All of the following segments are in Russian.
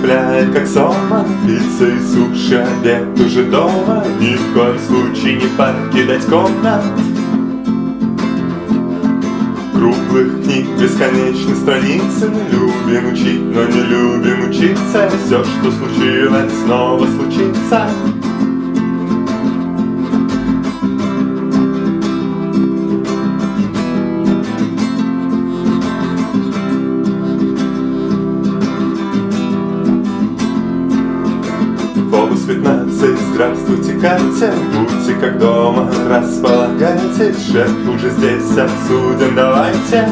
цепляет, как сома. Пицца и суши, обед уже дома. Ни в коем случае не покидать комнат. Круглых книг бесконечны страницы. Мы любим учить, но не любим учиться. Все, что случилось, снова случится. Полус 15, здравствуйте, Катя. Будьте как дома, располагайтесь. Шеф уже здесь, обсудим, давайте.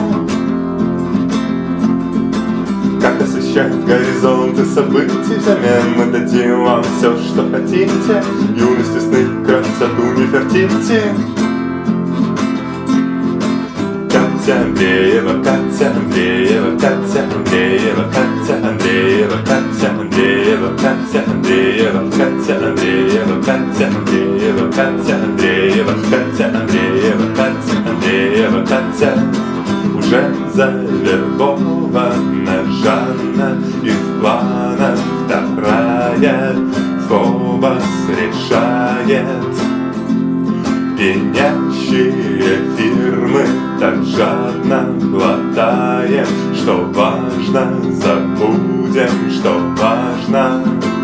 Как освещать горизонты событий. Взамен мы дадим вам все, что хотите. Юность и сны, красоту Нефертити. Катя Андреева, Катя Андреева, Катя Андреева, Катя Андреева, Катя Андреева, Катя Андреева, Катя Андреева, Катя Андреева, Катя Андреева, Катя Андреева, Катя Андреева, Катя. Уже завербована Жанна и в планах вторая. Фобос решает. Пьянящие фирмы так жадно глотаем. Что важно, забудем, что важно.